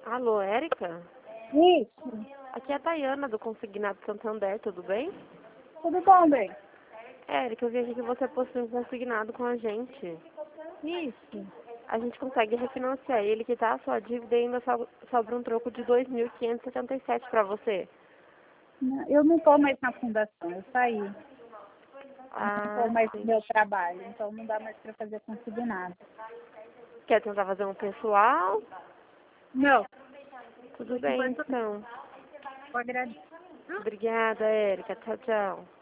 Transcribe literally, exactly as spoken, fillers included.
Alô, Érica? Isso. Aqui é a Tayana, do Consignado Santander, tudo bem? Tudo bom, bem? Érica, eu vi aqui que você possui um consignado com a gente. Isso. A gente consegue refinanciar ele, que tá a sua dívida e ainda so- sobra um troco de dois mil quinhentos e setenta e sete para você. Não, Eu não estou mais na fundação, eu saí. Não Ah, estou mais no sim. meu trabalho, então não dá mais para fazer consignado. Quer tentar fazer um pessoal? Não. Tudo bem, então. Eu agradeço. Obrigada, Érica. Tchau, tchau.